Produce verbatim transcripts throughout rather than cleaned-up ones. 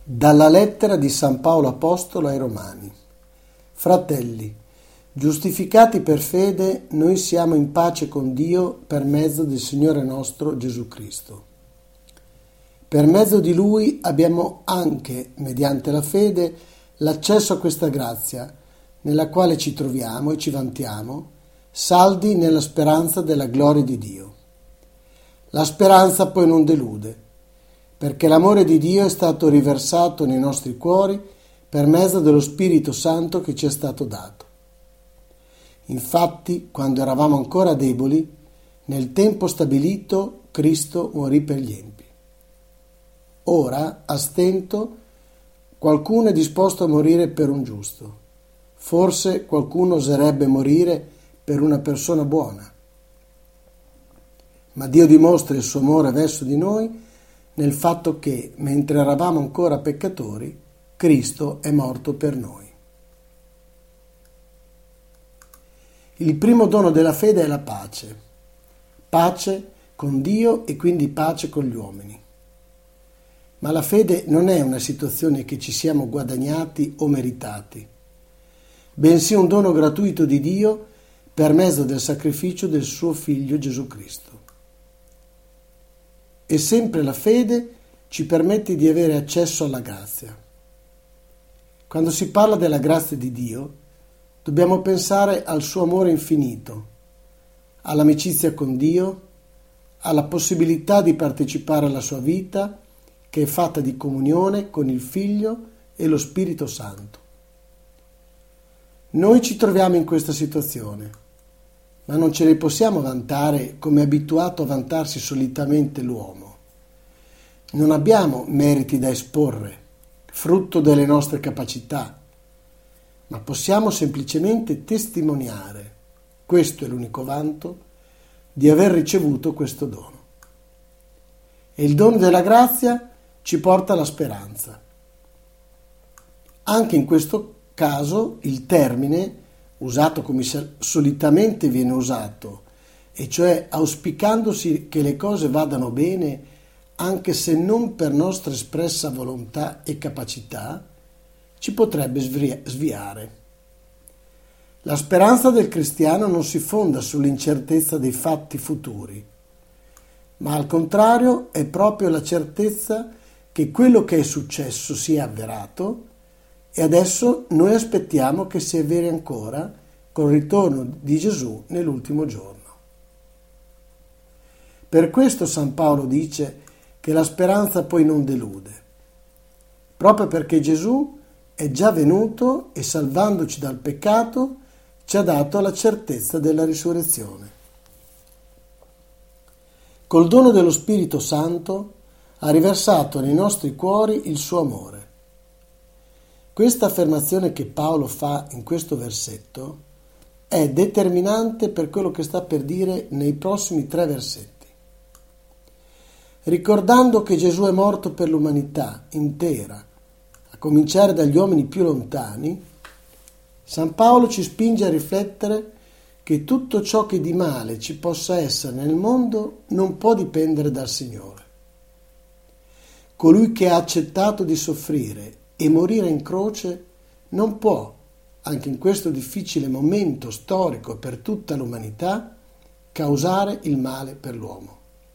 Dalla lettera di San Paolo Apostolo ai Romani. Fratelli, giustificati per fede, noi siamo in pace con Dio per mezzo del Signore nostro Gesù Cristo. Per mezzo di Lui abbiamo anche, mediante la fede, l'accesso a questa grazia, nella quale ci troviamo e ci vantiamo, saldi nella speranza della gloria di Dio. La speranza poi non delude, perché l'amore di Dio è stato riversato nei nostri cuori per mezzo dello Spirito Santo che ci è stato dato. Infatti, quando eravamo ancora deboli, nel tempo stabilito Cristo morì per gli empi. Ora, a stento, qualcuno è disposto a morire per un giusto. Forse qualcuno oserebbe morire per una persona buona. Ma Dio dimostra il suo amore verso di noi nel fatto che, mentre eravamo ancora peccatori, Cristo è morto per noi. Il primo dono della fede è la pace. Pace con Dio e quindi pace con gli uomini. Ma la fede non è una situazione che ci siamo guadagnati o meritati, bensì un dono gratuito di Dio per mezzo del sacrificio del suo Figlio Gesù Cristo. E sempre la fede ci permette di avere accesso alla grazia. Quando si parla della grazia di Dio, dobbiamo pensare al suo amore infinito, all'amicizia con Dio, alla possibilità di partecipare alla sua vita, che è fatta di comunione con il Figlio e lo Spirito Santo. Noi ci troviamo in questa situazione, ma non ce ne possiamo vantare come è abituato a vantarsi solitamente l'uomo. Non abbiamo meriti da esporre, frutto delle nostre capacità, ma possiamo semplicemente testimoniare, questo è l'unico vanto, di aver ricevuto questo dono. E il dono della grazia ci porta alla speranza. Anche in questo caso il termine, usato come solitamente viene usato, e cioè auspicandosi che le cose vadano bene anche se non per nostra espressa volontà e capacità, ci potrebbe sviare. La speranza del cristiano non si fonda sull'incertezza dei fatti futuri, ma al contrario è proprio la certezza che quello che è successo sia avverato e adesso noi aspettiamo che si avveri ancora col ritorno di Gesù nell'ultimo giorno. Per questo San Paolo dice che la speranza poi non delude, proprio perché Gesù è già venuto e salvandoci dal peccato ci ha dato la certezza della risurrezione. Col dono dello Spirito Santo ha riversato nei nostri cuori il suo amore. Questa affermazione che Paolo fa in questo versetto è determinante per quello che sta per dire nei prossimi tre versetti. Ricordando che Gesù è morto per l'umanità intera, a cominciare dagli uomini più lontani, San Paolo ci spinge a riflettere che tutto ciò che di male ci possa essere nel mondo non può dipendere dal Signore. Colui che ha accettato di soffrire e morire in croce non può, anche in questo difficile momento storico per tutta l'umanità, causare il male per l'uomo.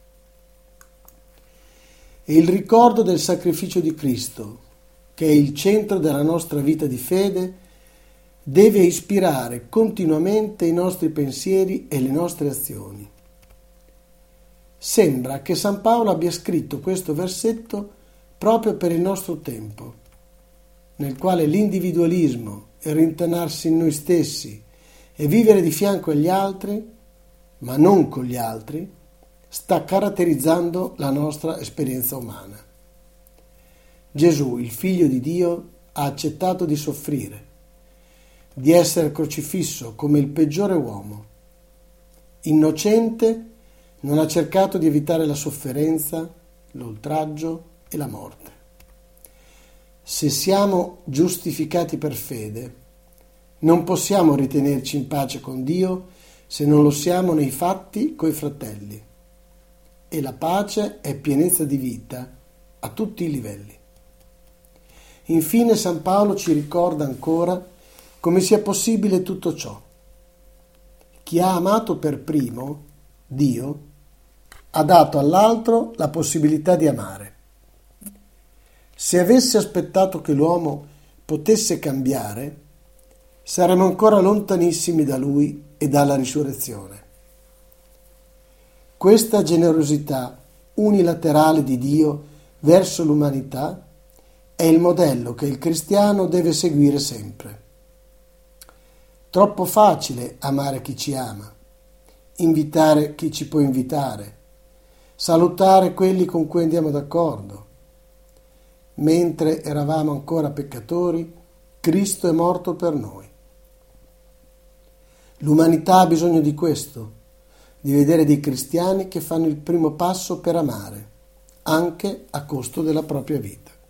E il ricordo del sacrificio di Cristo, che è il centro della nostra vita di fede, deve ispirare continuamente i nostri pensieri e le nostre azioni. Sembra che San Paolo abbia scritto questo versetto proprio per il nostro tempo, nel quale l'individualismo e rintanarsi in noi stessi e vivere di fianco agli altri, ma non con gli altri, sta caratterizzando la nostra esperienza umana. Gesù, il Figlio di Dio, ha accettato di soffrire, di essere crocifisso come il peggiore uomo. Innocente, non ha cercato di evitare la sofferenza, l'oltraggio e la morte. Se siamo giustificati per fede, non possiamo ritenerci in pace con Dio se non lo siamo nei fatti coi fratelli. E la pace è pienezza di vita a tutti i livelli. Infine San Paolo ci ricorda ancora come sia possibile tutto ciò. Chi ha amato per primo, Dio, ha dato all'altro la possibilità di amare. Se avesse aspettato che l'uomo potesse cambiare, saremmo ancora lontanissimi da lui e dalla risurrezione. Questa generosità unilaterale di Dio verso l'umanità è il modello che il cristiano deve seguire sempre. Troppo facile amare chi ci ama, invitare chi ci può invitare, salutare quelli con cui andiamo d'accordo. Mentre eravamo ancora peccatori, Cristo è morto per noi. L'umanità ha bisogno di questo, di vedere dei cristiani che fanno il primo passo per amare, anche a costo della propria vita.